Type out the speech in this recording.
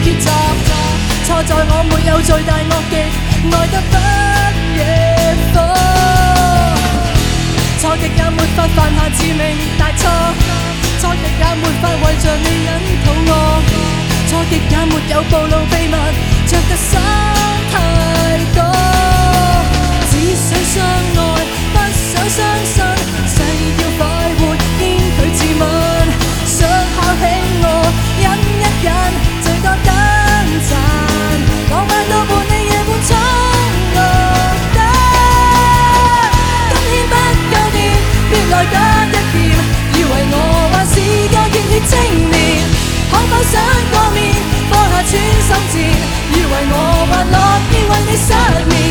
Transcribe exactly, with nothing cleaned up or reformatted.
抉擇。錯在我沒有罪大惡極，愛得不亦可。錯極也沒法犯下致命大錯，錯極也沒法為着你忍肚餓，錯極也沒有暴露秘密，着得心太多。只想相愛，不想相信，誓要快活，堅拒自問，想敲起我，忍一忍，最多等陣，浪漫到伴你夜半衝綠燈。今天不夠電，別來加一點，以為我還是個熱血青年，可否想過面，放下穿心箭，以為我還樂意為你失眠。